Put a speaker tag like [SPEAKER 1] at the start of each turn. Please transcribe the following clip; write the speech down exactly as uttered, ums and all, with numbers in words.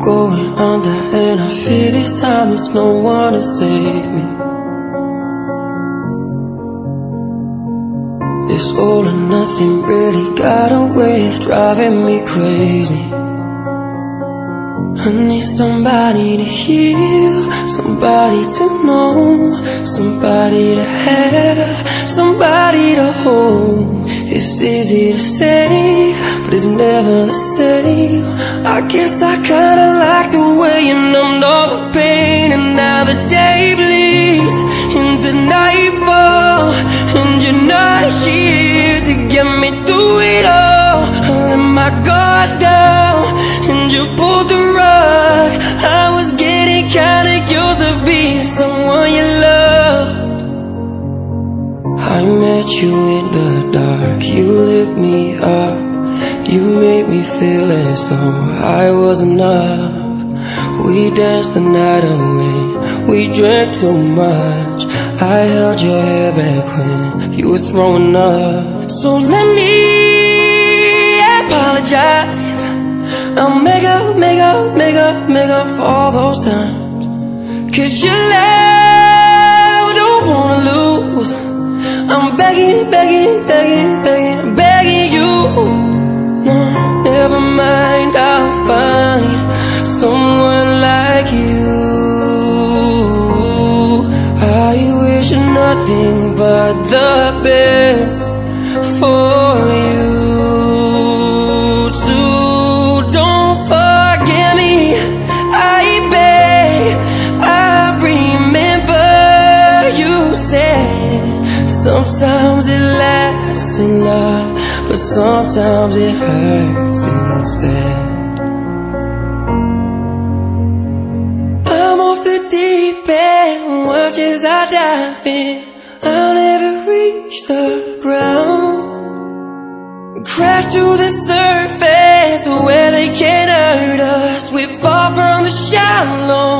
[SPEAKER 1] going under, and I fear this time there's no one to save me. This all or nothing really got a way of driving me crazy. I need somebody to heal, somebody to know, somebody to have, somebody to hold. It's easy to say, but it's never the same. I guess I kinda like the way you numbed all the pain, and now the day bleeds into nightfall, and you're not here to get me through it all. I let my guard down, and you pulled the rug. I was getting kinda used to being someone you loved. I met you in the dark, you lit me up. You made me feel as though I was enough. We danced the night away, we drank too much. I held your hair back when you were throwing up. So let me apologize. I'll make up, make up, make up, make up for all those times. Cause your love don't wanna lose. I'm begging, begging, begging, begging, begging you. No, never mind, I'll find someone like you. I wish nothing but the best for you too. Don't forget me, I beg. I remember you said sometimes it lasts in love, but sometimes it hurts instead. I'm off the deep end, watch as I dive in. I'll never reach the ground. Crash to the surface where they can't hurt us. We fall from the shallow